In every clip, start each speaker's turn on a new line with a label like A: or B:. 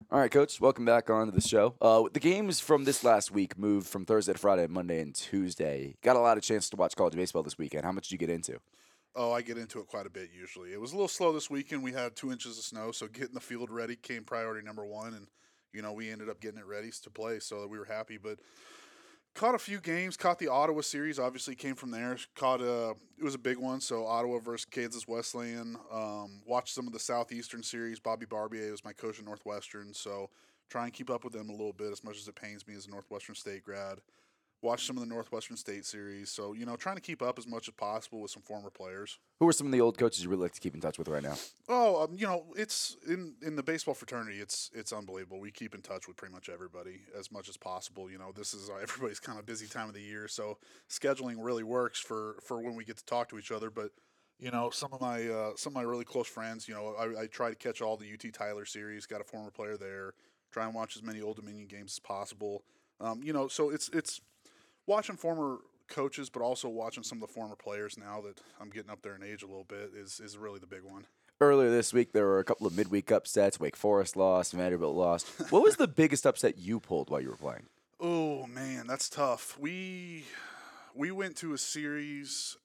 A: All right, Coach. Welcome back on to the show. The games from this last week moved from Thursday to Friday, Monday, and Tuesday. Got a lot of chance to watch college baseball this weekend. How much did you get into?
B: Oh, I get into it quite a bit usually. It was a little slow this weekend. We had 2 inches of snow, so getting the field ready came priority number one, and we ended up getting it ready to play, so we were happy. But caught a few games. Caught the Ottawa series. Obviously, came from there. Caught it was a big one. So Ottawa versus Kansas Wesleyan. Watched some of the Southeastern series. Bobby Barbier was my coach at Northwestern, so try and keep up with them a little bit as much as it pains me as a Northwestern State grad. Watched some of the Northwestern State series. So trying to keep up as much as possible with some former players.
A: Who are some of the old coaches you really like to keep in touch with right now?
B: Oh, it's in the baseball fraternity. It's unbelievable. We keep in touch with pretty much everybody as much as possible. This is everybody's kind of busy time of the year, so scheduling really works for when we get to talk to each other. But some of my really close friends. I try to catch all the UT Tyler series. Got a former player there. Try and watch as many Old Dominion games as possible. So it's watching former coaches, but also watching some of the former players now that I'm getting up there in age a little bit is really the big one.
A: Earlier this week, there were a couple of midweek upsets. Wake Forest lost, Vanderbilt lost. What was the biggest upset you pulled while you were playing?
B: Oh man, that's tough. We went to a series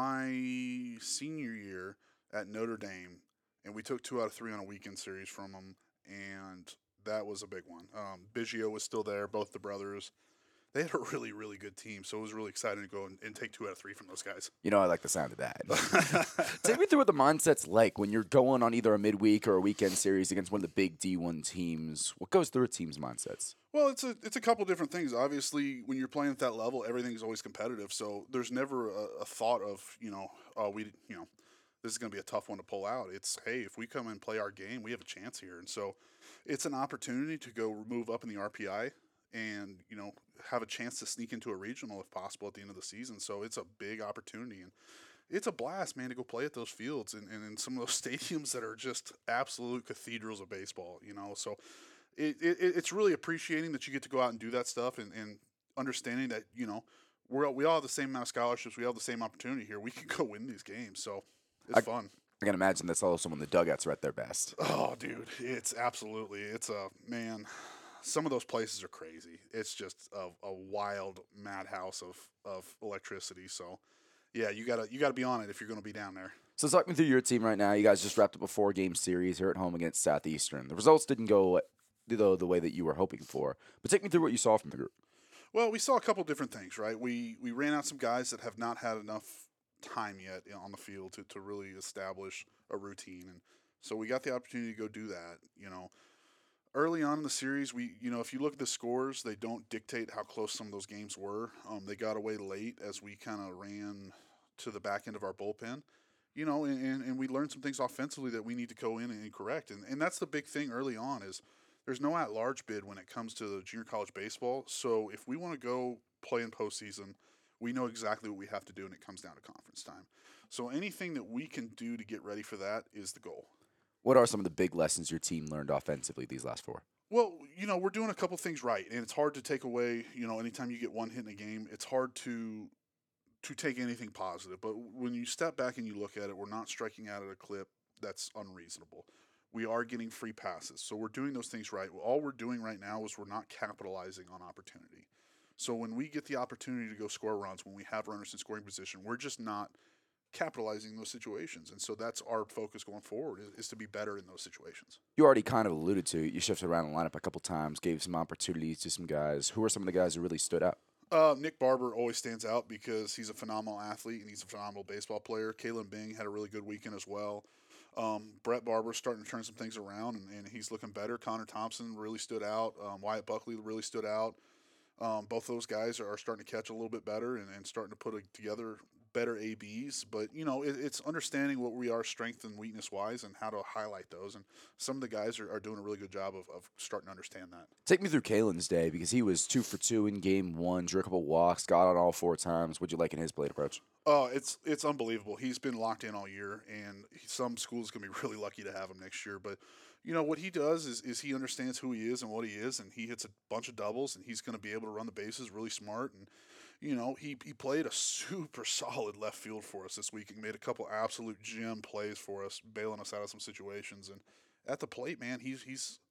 B: my senior year at Notre Dame, and we took 2 out of 3 on a weekend series from them, and that was a big one. Biggio was still there, both the brothers. They had a really, really good team, so it was really exciting to go and take 2 out of 3 from those guys.
A: I like the sound of that. Take me through what the mindset's like when you're going on either a midweek or a weekend series against one of the big D1 teams. What goes through a team's mindsets?
B: Well, it's a couple different things. Obviously, when you're playing at that level, everything is always competitive. So there's never a thought of oh this is going to be a tough one to pull out. It's hey, if we come and play our game, we have a chance here, and so it's an opportunity to go move up in the RPI and have a chance to sneak into a regional if possible at the end of the season. So it's a big opportunity, and it's a blast, man, to go play at those fields and in some of those stadiums that are just absolute cathedrals of baseball. So it's really appreciating that you get to go out and do that stuff and understanding that we all have the same amount of scholarships, we all have the same opportunity here. We can go win these games, so it's fun.
A: I can imagine that's also when the dugouts are at their best.
B: Oh, dude, it's absolutely it's a man. Some of those places are crazy. It's just a wild madhouse of electricity. So yeah, you gotta be on it if you're going to be down there.
A: So talk me through your team right now. You guys just wrapped up a 4-game series here at home against Southeastern. The results didn't go the way that you were hoping for, but take me through what you saw from the group.
B: Well, we saw a couple different things, right? We ran out some guys that have not had enough time yet on the field to really establish a routine, and so we got the opportunity to go do that. Early on in the series, if you look at the scores, they don't dictate how close some of those games were. They got away late as we kind of ran to the back end of our bullpen. And we learned some things offensively that we need to go in and correct. And that's the big thing early on is there's no at-large bid when it comes to junior college baseball. So if we want to go play in postseason, we know exactly what we have to do when it comes down to conference time. So anything that we can do to get ready for that is the goal.
A: What are some of the big lessons your team learned offensively these last 4?
B: Well, we're doing a couple things right, and it's hard to take away. Anytime you get one hit in a game, it's hard to take anything positive. But when you step back and you look at it, we're not striking out at a clip that's unreasonable. We are getting free passes, so we're doing those things right. All we're doing right now is we're not capitalizing on opportunity. So when we get the opportunity to go score runs, when we have runners in scoring position, we're just not capitalizing those situations. And so that's our focus going forward is to be better in those situations.
A: You already kind of alluded to it. You shifted around the lineup a couple times, gave some opportunities to some guys. Who are some of the guys who really stood out?
B: Nick Barber always stands out because he's a phenomenal athlete and he's a phenomenal baseball player. Kalen Bing had a really good weekend as well. Brett Barber's starting to turn some things around, and he's looking better. Connor Thompson really stood out. Wyatt Buckley really stood out. Both those guys are starting to catch a little bit better and starting to put together better ABs. But, it's understanding what we are strength and weakness wise and how to highlight those. And some of the guys are doing a really good job of starting to understand that.
A: Take me through Kalen's day because he was 2 for 2 in game 1, drew a couple walks, got on all 4 times. What'd you like in his plate approach?
B: Oh, it's unbelievable. He's been locked in all year, and some schools going to be really lucky to have him next year. But, what he does is he understands who he is and what he is, and he hits a bunch of doubles, and he's going to be able to run the bases really smart. And, he played a super solid left field for us this week and made a couple absolute gem plays for us, bailing us out of some situations. And at the plate, man, he's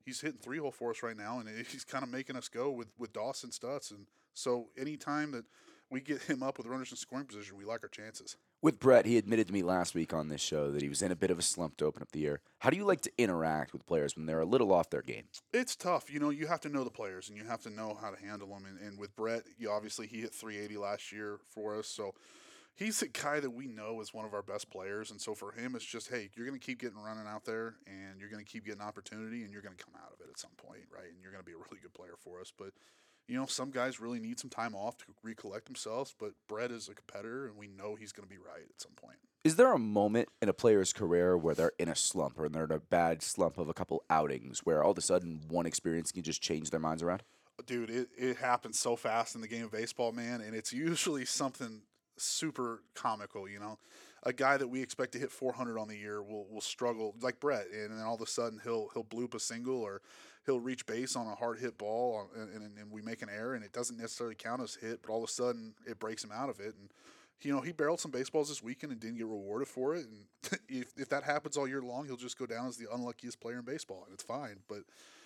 B: he's hitting 3-hole for us right now, and he's kind of making us go with Dawson Stutz. And so anytime that we get him up with runners in scoring position, we like our chances.
A: With Brett, he admitted to me last week on this show that he was in a bit of a slump to open up the year. How do you like to interact with players when they're a little off their game?
B: It's tough. You have to know the players, and you have to know how to handle them. And with Brett, obviously he hit 380 last year for us, so he's a guy that we know is one of our best players. And so for him, it's just, hey, you're going to keep getting running out there, and you're going to keep getting opportunity, and you're going to come out of it at some point, right? And you're going to be a really good player for us. But some guys really need some time off to recollect themselves, but Brett is a competitor, and we know he's going to be right at some point.
A: Is there a moment in a player's career where they're in a slump or they're in a bad slump of a couple outings where all of a sudden one experience can just change their minds around?
B: Dude, it happens so fast in the game of baseball, man, and it's usually something super comical, A guy that we expect to hit 400 on the year will struggle, like Brett, and then all of a sudden he'll bloop a single, or he'll reach base on a hard hit ball, and we make an error, and it doesn't necessarily count as hit, but all of a sudden it breaks him out of it. And he barreled some baseballs this weekend and didn't get rewarded for it. And if that happens all year long, he'll just go down as the unluckiest player in baseball, and it's fine. But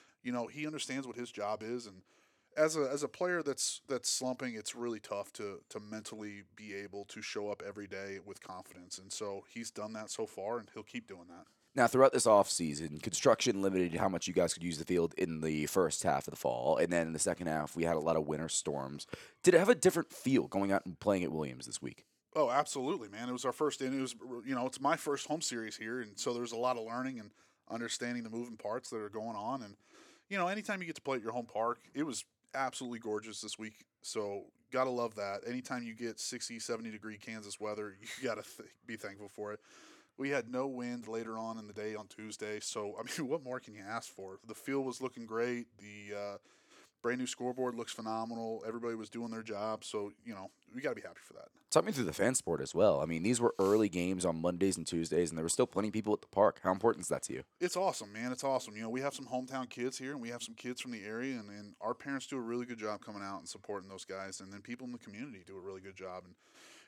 B: he understands what his job is, and as a player that's slumping, it's really tough to mentally be able to show up every day with confidence. And so he's done that so far, and he'll keep doing that.
A: Now, throughout this offseason, construction limited how much you guys could use the field in the first half of the fall. And then in the second half, we had a lot of winter storms. Did it have a different feel going out and playing at Williams this week?
B: Oh, absolutely, man. It was our first, and it was, it's my first home series here. And so there's a lot of learning and understanding the moving parts that are going on. And, anytime you get to play at your home park, it was absolutely gorgeous this week. So got to love that. Anytime you get 60, 70-degree Kansas weather, you got to be thankful for it. We had no wind later on in the day on Tuesday. So, what more can you ask for? The field was looking great. The brand new scoreboard looks phenomenal. Everybody was doing their job. So, we got to be happy for that.
A: Talk me through the fan support as well. These were early games on Mondays and Tuesdays, and there were still plenty of people at the park. How important is that to you?
B: It's awesome, man. It's awesome. We have some hometown kids here, and we have some kids from the area, and our parents do a really good job coming out and supporting those guys. And then people in the community do a really good job. And,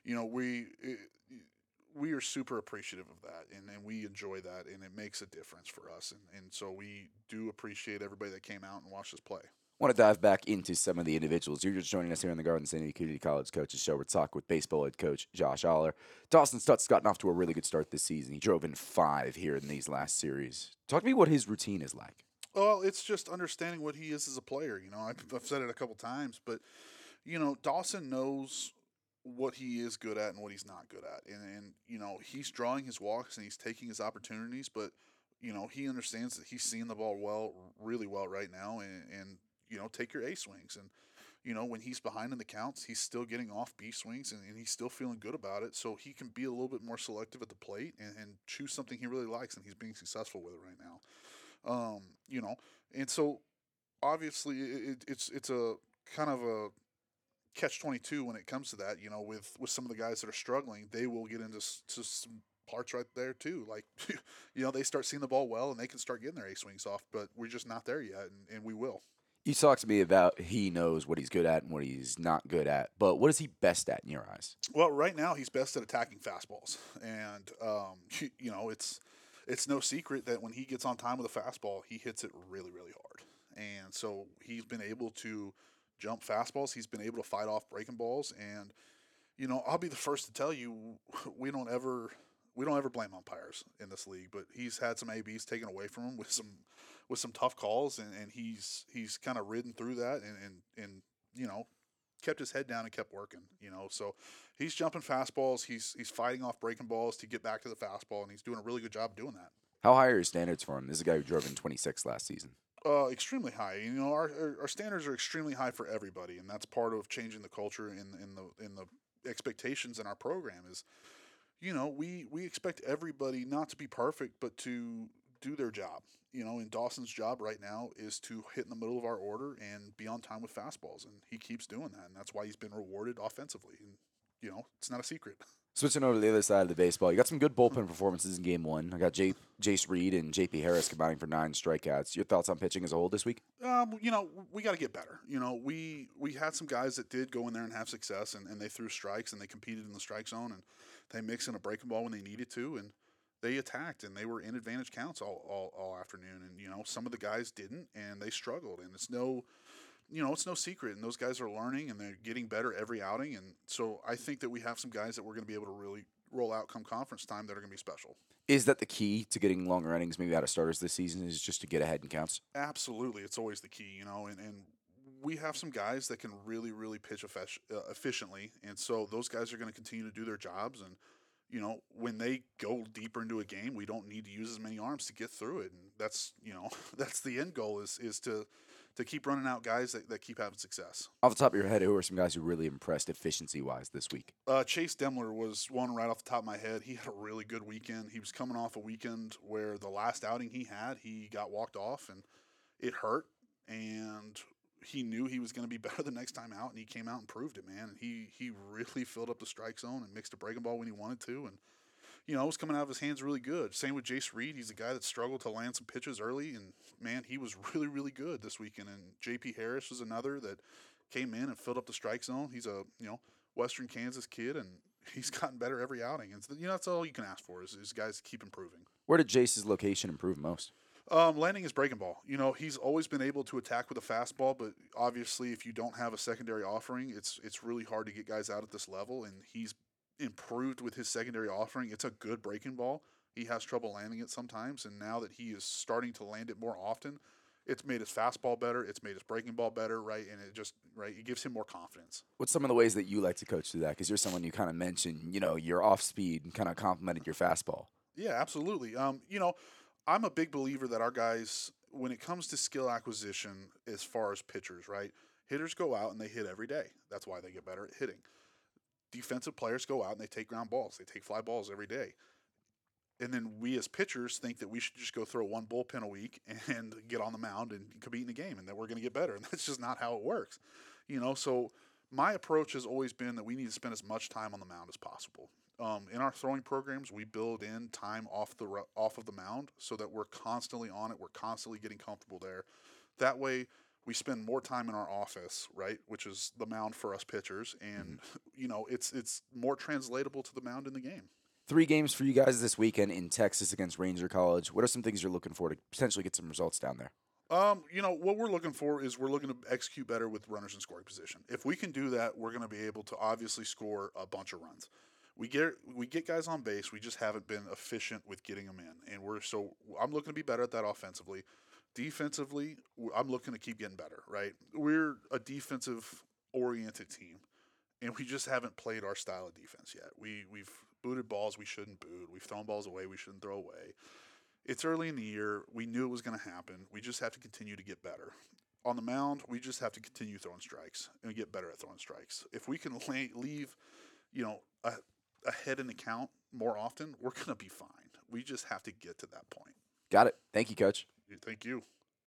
B: we are super appreciative of that, and we enjoy that, and it makes a difference for us. And so we do appreciate everybody that came out and watched us play.
A: I want to dive back into some of the individuals. You're just joining us here on the Garden City Community College Coaches Show. We're talking with baseball head coach Josh Aller. Dawson Stutz gotten off to a really good start this season. He drove in 5 here in these last series. Talk to me what his routine is like.
B: Well, it's just understanding what he is as a player. I've said it a couple times, but, Dawson knows what he is good at and what he's not good at. And he's drawing his walks and he's taking his opportunities, but, he understands that he's seeing the ball really well right now, and take your A swings. And, when he's behind in the counts, he's still getting off B swings, and he's still feeling good about it. So he can be a little bit more selective at the plate and choose something he really likes, and he's being successful with it right now. And so obviously it's a kind of a catch-22 when it comes to that. With some of the guys that are struggling, they will get into some parts right there too. Like, they start seeing the ball well, and they can start getting their A swings off, but we're just not there yet, and we will.
A: You talked to me about he knows what he's good at and what he's not good at, but what is he best at in your eyes?
B: Well, right now he's best at attacking fastballs, and it's no secret that when he gets on time with a fastball, he hits it really, really hard. And so he's been able to jump fastballs. He's been able to fight off breaking balls, and I'll be the first to tell you we don't ever blame umpires in this league, but he's had some ABs taken away from him with some tough calls, and he's kind of ridden through that and kept his head down and kept working. So he's jumping fastballs, he's fighting off breaking balls to get back to the fastball, and he's doing a really good job doing that.
A: How high are your standards for him? This is a guy who drove in 26 last season.
B: Extremely high. Our standards are extremely high for everybody, and that's part of changing the culture in the expectations in our program is, we expect everybody not to be perfect, but to do their job. And Dawson's job right now is to hit in the middle of our order and be on time with fastballs, and he keeps doing that, and that's why he's been rewarded offensively. And it's not a secret.
A: Switching over to the other side of the baseball, you got some good bullpen performances in Game 1. I got Jace Reed and J.P. Harris combining for 9 strikeouts. Your thoughts on pitching as a whole this week?
B: We got to get better. We had some guys that did go in there and have success, and they threw strikes, and they competed in the strike zone, and they mixed in a breaking ball when they needed to. And, they attacked and they were in advantage counts all afternoon. And, some of the guys didn't and they struggled. And it's no secret. And those guys are learning and they're getting better every outing. And so I think that we have some guys that we're going to be able to really roll out come conference time that are going to be special.
A: Is that the key to getting longer innings, maybe out of starters this season, is just to get ahead in counts?
B: Absolutely. It's always the key, and we have some guys that can really, really pitch efficiently. And so those guys are going to continue to do their jobs. And, when they go deeper into a game, we don't need to use as many arms to get through it. And that's, that's the end goal is to keep running out guys that keep having success.
A: Off the top of your head, who are some guys who really impressed efficiency-wise this week?
B: Chase Demler was one right off the top of my head. He had a really good weekend. He was coming off a weekend where the last outing he got walked off, and it hurt. And he knew he was going to be better the next time out, and he came out and proved it, man. And he really filled up the strike zone and mixed a breaking ball when he wanted to, and it was coming out of his hands really good. Same with Jace Reed. He's a guy that struggled to land some pitches early, and, man, he was really, really good this weekend. And J.P. Harris was another that came in and filled up the strike zone. He's a, Western Kansas kid, and he's gotten better every outing. And, that's all you can ask for is guys keep improving.
A: Where did Jace's location improve most?
B: Landing his breaking ball. He's always been able to attack with a fastball, but obviously if you don't have a secondary offering, it's really hard to get guys out at this level, and he's improved with his secondary offering. It's a good breaking ball. He has trouble landing it sometimes, and now that he is starting to land it more often, it's made his fastball better. It's made his breaking ball better, right? And it gives him more confidence.
A: What's some of the ways that you like to coach through that? Because you're someone you kind of mentioned, your off speed and kind of complemented your fastball.
B: Yeah, absolutely. I'm a big believer that our guys, when it comes to skill acquisition, as far as pitchers, right? Hitters go out and they hit every day. That's why they get better at hitting. Defensive players go out and they take ground balls. They take fly balls every day. And then we as pitchers think that we should just go throw one bullpen a week and get on the mound and compete in the game and that we're going to get better. And that's just not how it works. So my approach has always been that we need to spend as much time on the mound as possible. In our throwing programs, we build in time off of the mound so that we're constantly on it. We're constantly getting comfortable there. That way, we spend more time in our office, right, which is the mound for us pitchers, and it's more translatable to the mound in the game.
A: 3 games for you guys this weekend in Texas against Ranger College. What are some things you're looking for to potentially get some results down there?
B: What we're looking for is we're looking to execute better with runners in scoring position. If we can do that, we're going to be able to obviously score a bunch of runs. We get guys on base. We just haven't been efficient with getting them in, and I'm looking to be better at that offensively. Defensively, I'm looking to keep getting better. Right, we're a defensive-oriented team, and we just haven't played our style of defense yet. We've booted balls we shouldn't boot. We've thrown balls away we shouldn't throw away. It's early in the year. We knew it was going to happen. We just have to continue to get better. On the mound, we just have to continue throwing strikes and get better at throwing strikes. If we can leave, a head in the count more often, we're going to be fine. We just have to get to that point.
A: Got it. Thank you, Coach.
B: Thank you.